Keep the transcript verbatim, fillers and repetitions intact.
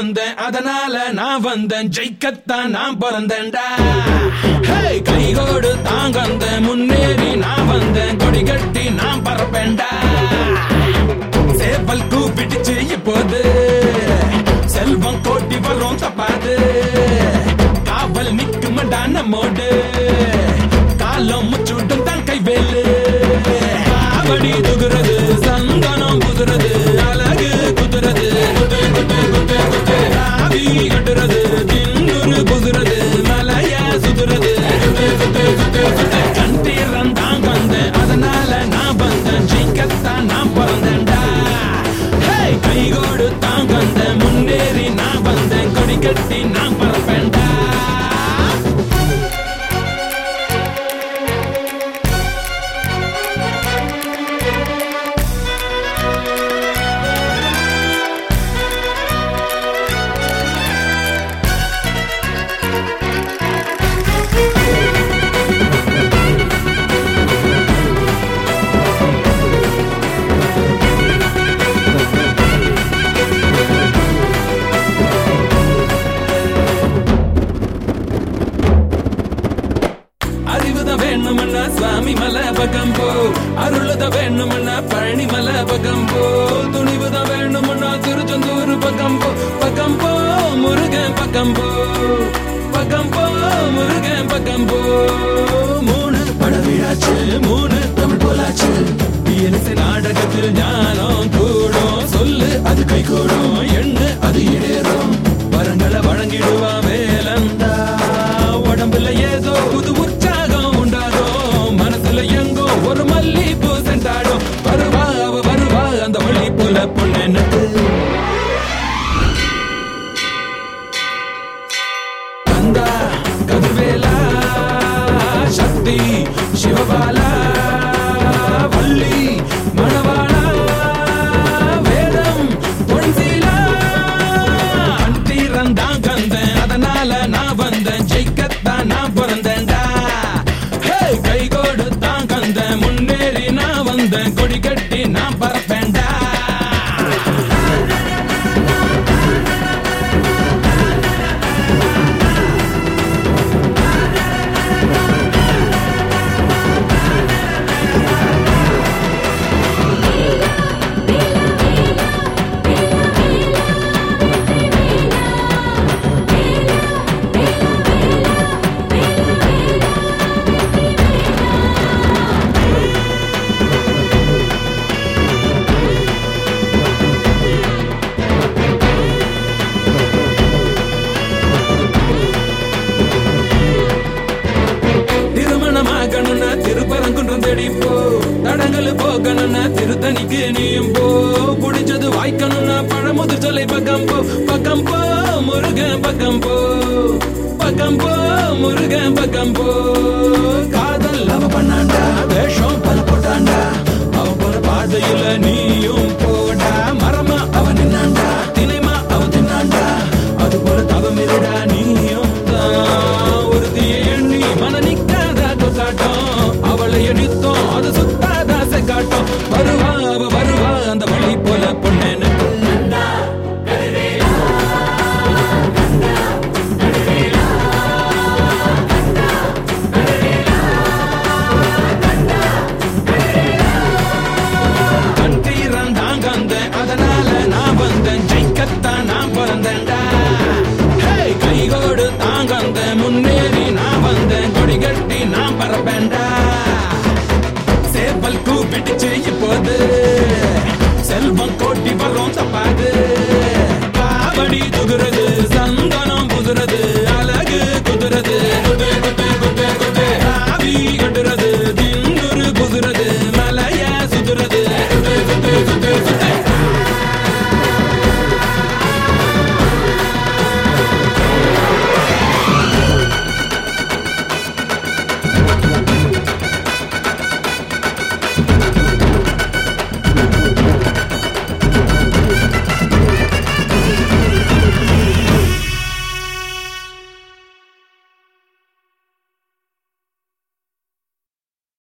வந்தேன் அதனால நான் வந்தேன் ஜெயிக்கத்தான் நான் பிறந்தேன்டா கைகோடு தாங்க வந்தேன் முன்னேறி நான் வந்தேன் கொடி கட்டி நான் பறப்பேன்டா சேவல் கூப்பிடுச்சு இப்போது செல்வம் கோட்டி வரும் தப்பாது காவல் நிக்குமடா நம்மோடு காலம் முச்சுட்டும் தான் கைவேலு அவடி துகுறது சந்தனம் புதுறது அழகு குதுறது குத்து குத்து குத்து குத்து ஆவி கட்டுறது தின்னுரு புதுறது மலைய சுதுறது குத்து குத்து குத்து குத்து கண்டீரன் தான் வந்தேன் அதனால நான் வந்தேன் ஜெயிக்கத்தான் நான் பிறந்தேன்டா கைகோடு தான் வந்தேன் முன்னேறி நான் வந்தேன் கொடி கட்டி நான் பறப்பேன்டா சுவாமி மலை பக்கம் போ அருள்த வேணும்னா பழனி மலை பக்கம் போ துணிவுத வேணும்னா திருச்செந்தூர் பக்கம் போ பக்கம் போ முருகன் பக்கம் போ பக்கம் போ முருகன் பக்கம் போ மூணு படவிழாச்சு மூணு தமிழ் போலாச்சு இயலிசை நாடகத்தில் ஞானம் கூடும் சொல்லு அது கை கூடும் எண்ணு அது இடேறும் வரங்களை வழங்கிடுவா வேலந்தா உடம்புல ஏதோ புது உற்சாகம் உண்டாதோ மனசுல எங்கோ ஒரு மல்லி பூ சென்றாடும் வருவா அவ வருவா அந்த வழி போல பொண்ணு கந்தா கதிர்வேலா சக்தி சிவபாலா வள்ளி மணவாளா வேதம் பொன்சீலா அந்தீரன் தான் கந்தேன் அதனால நான் வந்தேன் ஜெயிக்கத்தான் நான் பிறந்தேன்டா கைகோடு தான் கந்தேன் முன்னேறி நான் வந்தேன் கொடி கட்டி நான் பறப்பேன்டா திருப்பரங்குன்றம் தேடிப்போ தடங்கள் போக்கணும்னா திருத்தணிக்கு நீயும் போ புடிச்சது வாய்க்கணும்னா பழமுதிர் சொல்லை பக்கம் போ பக்கம் போ முருகன் பக்கம் போ பக்கம் போ முருகன் பக்கம் போ காதல் அவ பண்ணாண்டா வேஷம் பல போட்டாண்டா அவ போற பாதையில நீயும்